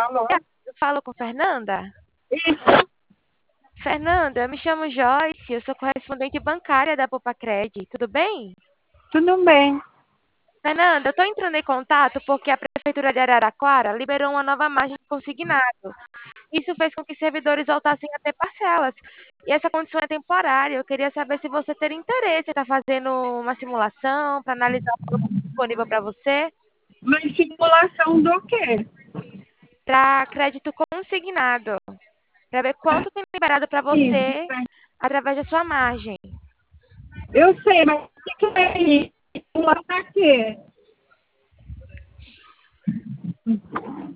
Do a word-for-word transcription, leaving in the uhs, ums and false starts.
Alô? Eu falo com Fernanda. Isso, Fernanda, eu me chamo Joyce, eu sou correspondente bancária da Popacred, tudo bem? tudo bem. Fernanda, eu estou entrando em contato porque a Prefeitura de Araraquara liberou uma nova margem de consignado. Isso fez com que servidores voltassem a ter parcelas. E essa condição é temporária. Eu queria saber se você teria interesse em estar fazendo uma simulação para analisar o produto disponível para você, Mas simulação do quê? para crédito consignado, para ver quanto tem liberado para Isso. você através da sua margem. Eu sei, mas o que que é isso? Simulação pra quê?